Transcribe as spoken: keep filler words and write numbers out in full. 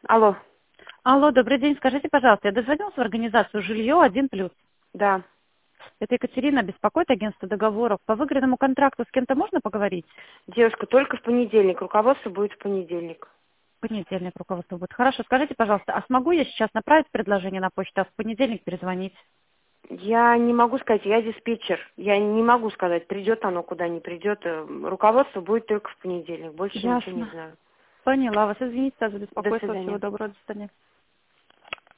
Алло, Алло, добрый день. Скажите, пожалуйста, я дозвонилась в организацию «Жилье один плюс». да. Это Екатерина, беспокоит агентство договоров. По выигранному контракту с кем-то можно поговорить? Девушка, только в понедельник. Руководство будет в понедельник. В понедельник руководство будет. Хорошо, скажите, пожалуйста, а смогу я сейчас направить предложение на почту, а в понедельник перезвонить? Я не могу сказать, я диспетчер. Я не могу сказать, придет оно куда не придет. Э, Руководство будет только в понедельник. Больше ничего не Ясно. знаю. Поняла вас. Извините за До беспокойство. Всего свидания. доброго. До свидания.